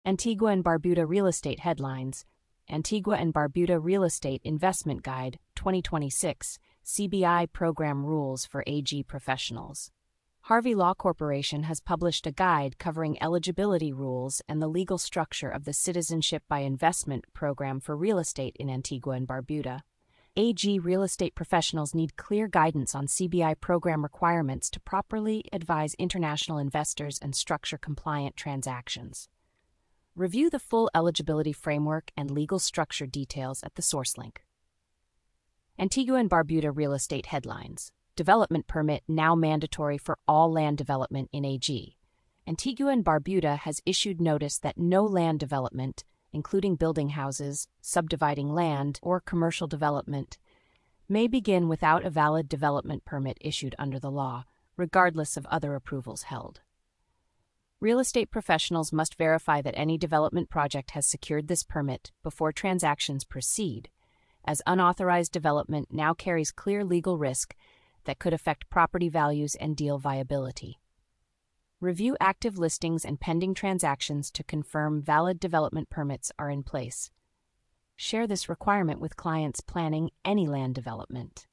Antigua and Barbuda Real Estate Headlines. Antigua and Barbuda Real Estate Investment Guide, 2026, CBI Program Rules for AG Professionals. Harvey Law Corporation has published a guide covering eligibility rules and the legal structure of the Citizenship by Investment program for real estate in Antigua and Barbuda. AG real estate professionals need clear guidance on CBI program requirements to properly advise international investors and structure compliant transactions. Review the full eligibility framework and legal structure details at the source link. Antigua and Barbuda Real Estate Headlines. Development permit now mandatory for all land development in AG. Antigua and Barbuda has issued notice that no land development, including building houses, subdividing land, or commercial development, may begin without a valid development permit issued under the law, regardless of other approvals held. Real estate professionals must verify that any development project has secured this permit before transactions proceed, as unauthorized development now carries clear legal risk that could affect property values and deal viability. Review active listings and pending transactions to confirm valid development permits are in place. Share this requirement with clients planning any land development.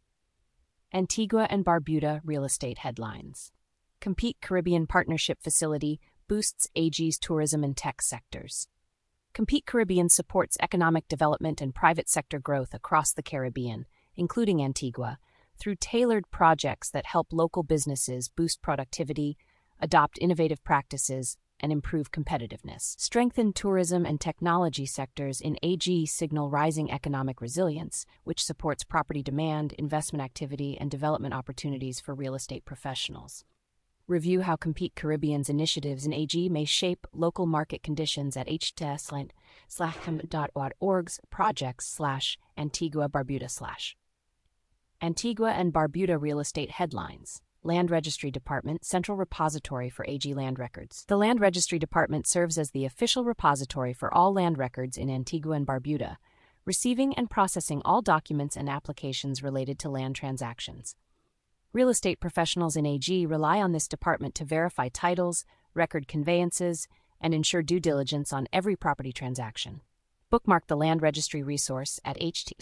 Antigua and Barbuda Real Estate Headlines. Compete Caribbean Partnership Facility boosts AG's tourism and tech sectors. Compete Caribbean supports economic development and private sector growth across the Caribbean, including Antigua, through tailored projects that help local businesses boost productivity, adopt innovative practices, and improve competitiveness. Strengthen tourism and technology sectors in AG signal rising economic resilience, which supports property demand, investment activity, and development opportunities for real estate professionals. Review how Compete Caribbean's initiatives in AG may shape local market conditions at hts.org/projects/Antigua Barbuda/. Antigua and Barbuda Real Estate Headlines. Land Registry Department, central repository for AG land records. The Land Registry Department serves as the official repository for all land records in Antigua and Barbuda, receiving and processing all documents and applications related to land transactions. Real estate professionals in AG rely on this department to verify titles, record conveyances, and ensure due diligence on every property transaction. Bookmark the Land Registry resource at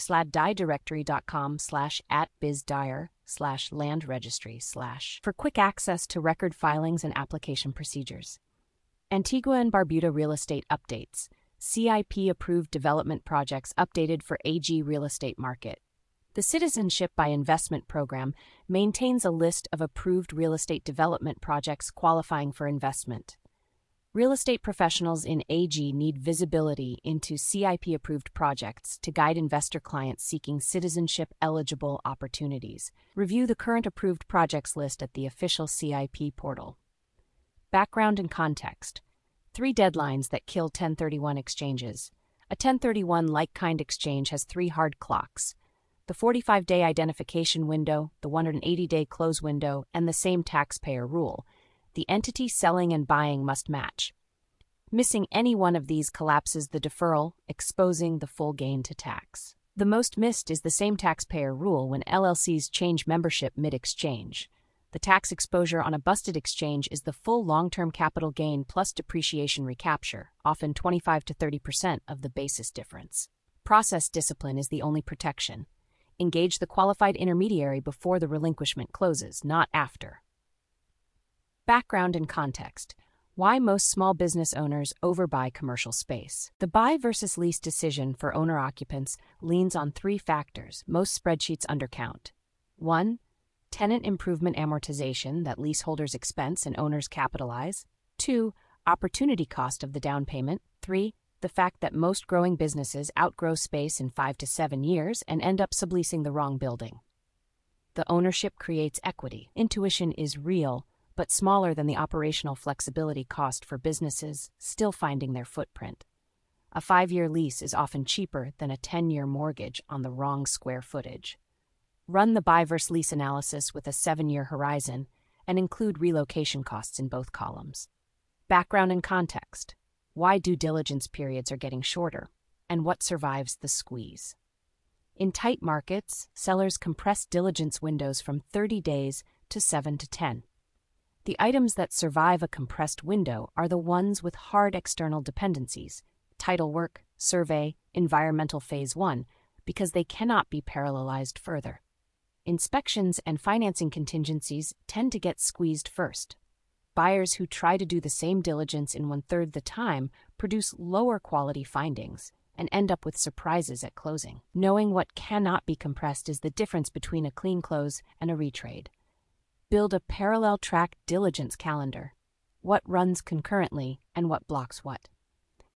http://directory.com/@bizdire/landregistry/ for quick access to record filings and application procedures. Antigua and Barbuda Real Estate Updates. CIP-approved development projects updated for AG real estate market. The Citizenship by Investment program maintains a list of approved real estate development projects qualifying for investment. Real estate professionals in AG need visibility into CIP-approved projects to guide investor clients seeking citizenship-eligible opportunities. Review the current approved projects list at the official CIP portal. Background and context. 3 deadlines that kill 1031 exchanges. A 1031 like-kind exchange has 3 hard clocks: the 45-day identification window, the 180-day close window, and the same taxpayer rule. The entity selling and buying must match. Missing any one of these collapses the deferral, exposing the full gain to tax. The most missed is the same taxpayer rule when LLCs change membership mid-exchange. The tax exposure on a busted exchange is the full long-term capital gain plus depreciation recapture, often 25 to 30% of the basis difference. Process discipline is the only protection. Engage the qualified intermediary before the relinquishment closes, not after. Background and context. Why most small business owners overbuy commercial space. The buy versus lease decision for owner-occupants leans on 3 factors most spreadsheets undercount. 1. Tenant improvement amortization that leaseholders expense and owners capitalize. 2. Opportunity cost of the down payment. 3. The fact that most growing businesses outgrow space in 5 to 7 years and end up subleasing the wrong building. The ownership creates equity. Intuition is real, but smaller than the operational flexibility cost for businesses still finding their footprint. A 5-year lease is often cheaper than a 10-year mortgage on the wrong square footage. Run the buy versus lease analysis with a 7-year horizon and include relocation costs in both columns. Background and context. Why due diligence periods are getting shorter, and what survives the squeeze. In tight markets, sellers compress diligence windows from 30 days to 7 to 10. The items that survive a compressed window are the ones with hard external dependencies, title work, survey, environmental phase 1, because they cannot be parallelized further. Inspections and financing contingencies tend to get squeezed first. Buyers who try to do the same diligence in 1/3 the time produce lower quality findings and end up with surprises at closing. Knowing what cannot be compressed is the difference between a clean close and a retrade. Build a parallel track diligence calendar. What runs concurrently and what blocks what.